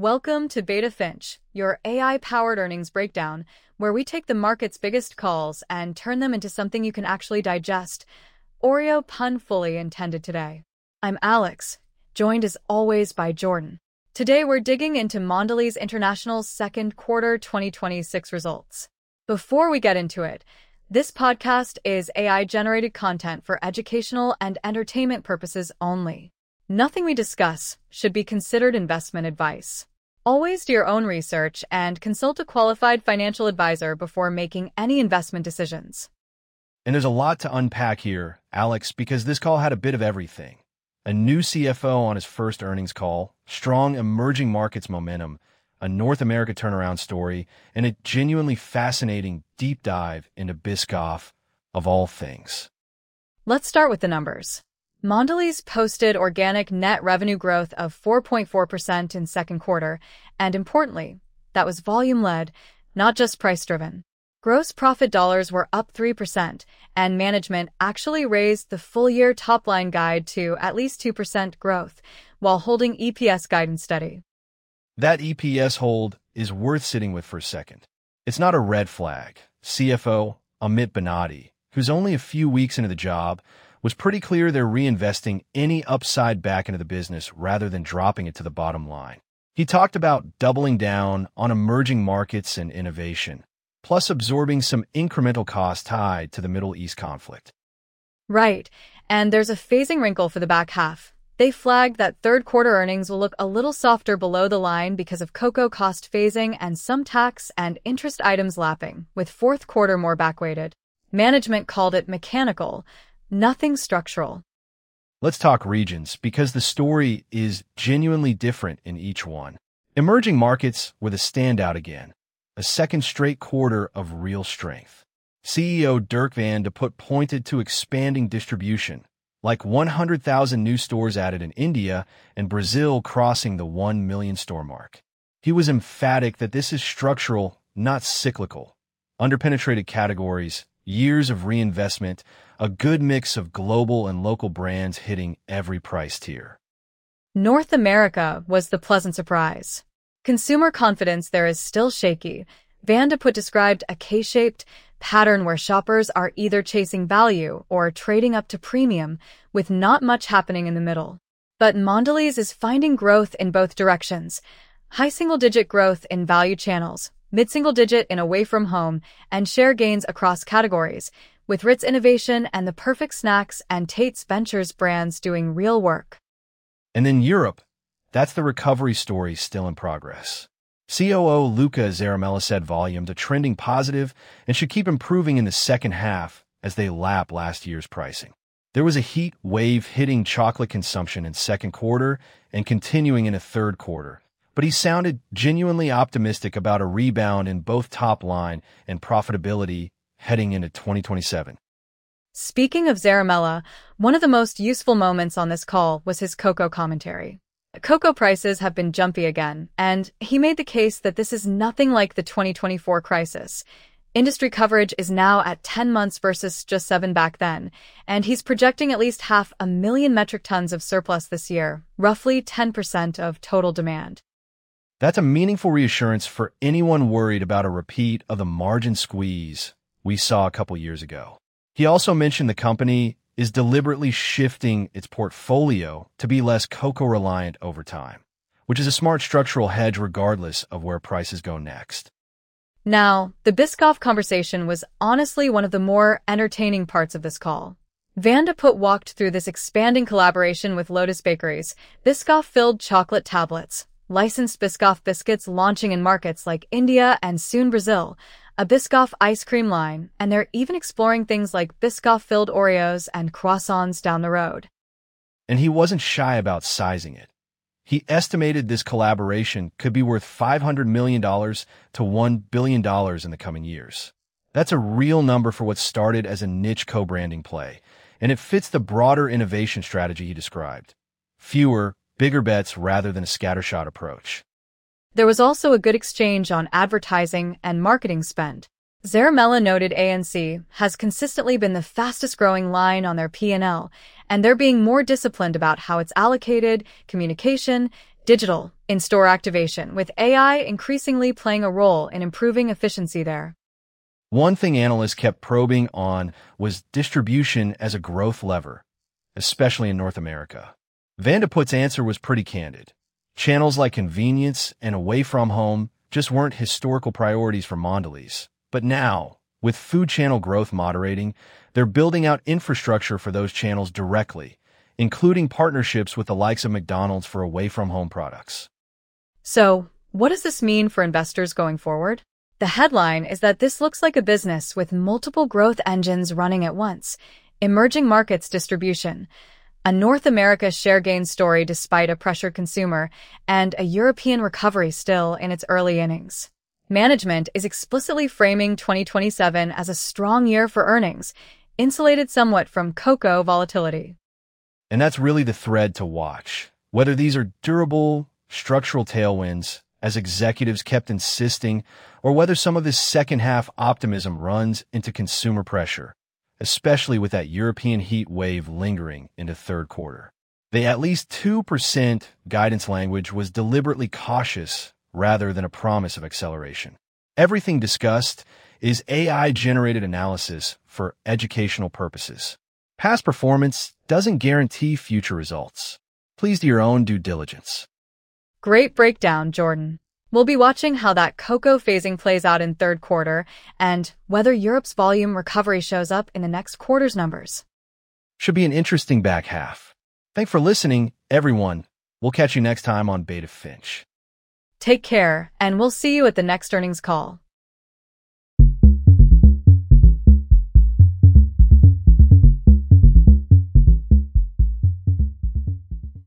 Welcome to Beta Finch, your AI-powered earnings breakdown, where we take the market's biggest calls and turn them into something you can actually digest. Oreo pun fully intended today. I'm Alex, joined as always by Jordan. Today we're digging into Mondelez International's second quarter 2026 results. Before we get into it, this podcast is AI-generated content for educational and entertainment purposes only. Nothing we discuss should be considered investment advice. Always do your own research and consult a qualified financial advisor before making any investment decisions. And there's a lot to unpack here, Alex, because this call had a bit of everything. A new CFO on his first earnings call, strong emerging markets momentum, a North America turnaround story, and a genuinely fascinating deep dive into Biscoff, of all things. Let's start with the numbers. Mondelez posted organic net revenue growth of 4.4% in second quarter, and importantly, that was volume-led, not just price-driven. Gross profit dollars were up 3%, and management actually raised the full-year top-line guide to at least 2% growth, while holding EPS guidance steady. That EPS hold is worth sitting with for a second. It's not a red flag. CFO Amit Banati, who's only a few weeks into the job, was pretty clear they're reinvesting any upside back into the business rather than dropping it to the bottom line. He talked about doubling down on emerging markets and innovation, plus absorbing some incremental costs tied to the Middle East conflict. Right, and there's a phasing wrinkle for the back half. They flagged that third quarter earnings will look a little softer below the line because of cocoa cost phasing and some tax and interest items lapping, with fourth quarter more backweighted. Management called it mechanical, nothing structural. Let's talk regions, because the story is genuinely different in each one. Emerging markets were the standout again, a second straight quarter of real strength. CEO Dirk Van de Put pointed to expanding distribution, like 100,000 new stores added in India and Brazil crossing the 1 million store mark. He was emphatic that this is structural, not cyclical. Underpenetrated categories, years of reinvestment, a good mix of global and local brands hitting every price tier. North America was the pleasant surprise. Consumer confidence there is still shaky. Van de Put described a K-shaped pattern where shoppers are either chasing value or trading up to premium, with not much happening in the middle. But Mondelez is finding growth in both directions. High single-digit growth in value channels, mid-single-digit in away from home, and share gains across categories, with Ritz Innovation and the Perfect Snacks and Tate's Ventures brands doing real work. And then Europe, that's the recovery story still in progress. COO Luca Zaramella said volumes are trending positive and should keep improving in the second half as they lap last year's pricing. There was a heat wave hitting chocolate consumption in second quarter and continuing in a third quarter, but he sounded genuinely optimistic about a rebound in both top line and profitability heading into 2027. Speaking of Zaramella, one of the most useful moments on this call was his cocoa commentary. Cocoa prices have been jumpy again, and he made the case that this is nothing like the 2024 crisis. Industry coverage is now at 10 months versus just 7 back then, and he's projecting at least 500,000 metric tons of surplus this year, roughly 10% of total demand. That's a meaningful reassurance for anyone worried about a repeat of the margin squeeze we saw a couple years ago. He also mentioned the company is deliberately shifting its portfolio to be less cocoa-reliant over time, which is a smart structural hedge regardless of where prices go next. Now, the Biscoff conversation was honestly one of the more entertaining parts of this call. Van de Put walked through this expanding collaboration with Lotus Bakeries, Biscoff-filled chocolate tablets, licensed Biscoff biscuits launching in markets like India and soon Brazil, a Biscoff ice cream line, and they're even exploring things like Biscoff-filled Oreos and croissants down the road. And he wasn't shy about sizing it. He estimated this collaboration could be worth $500 million to $1 billion in the coming years. That's a real number for what started as a niche co-branding play, and it fits the broader innovation strategy he described. Fewer, bigger bets rather than a scattershot approach. There was also a good exchange on advertising and marketing spend. Zaramella noted ANC has consistently been the fastest-growing line on their P&L, and they're being more disciplined about how it's allocated, communication, Digital, in-store activation, with AI increasingly playing a role in improving efficiency there. One thing analysts kept probing on was distribution as a growth lever, especially in North America. Vandeput's answer was pretty candid. Channels like convenience and away from home just weren't historical priorities for Mondelez. But now, with food channel growth moderating, they're building out infrastructure for those channels directly, including partnerships with the likes of McDonald's for away-from-home products. So, what does this mean for investors going forward? The headline is that this looks like a business with multiple growth engines running at once. Emerging markets distribution, a North America share gain story despite a pressured consumer, and a European recovery still in its early innings. Management is explicitly framing 2027 as a strong year for earnings, insulated somewhat from cocoa volatility. And that's really the thread to watch. Whether these are durable, structural tailwinds, as executives kept insisting, or whether some of this second-half optimism runs into consumer pressure, especially with that European heat wave lingering into third quarter. The at least 2% guidance language was deliberately cautious rather than a promise of acceleration. Everything discussed is AI-generated analysis for educational purposes. Past performance doesn't guarantee future results. Please do your own due diligence. Great breakdown, Jordan. We'll be watching how that cocoa phasing plays out in third quarter and whether Europe's volume recovery shows up in the next quarter's numbers. Should be an interesting back half. Thanks for listening, everyone. We'll catch you next time on Beta Finch. Take care, and we'll see you at the next earnings call.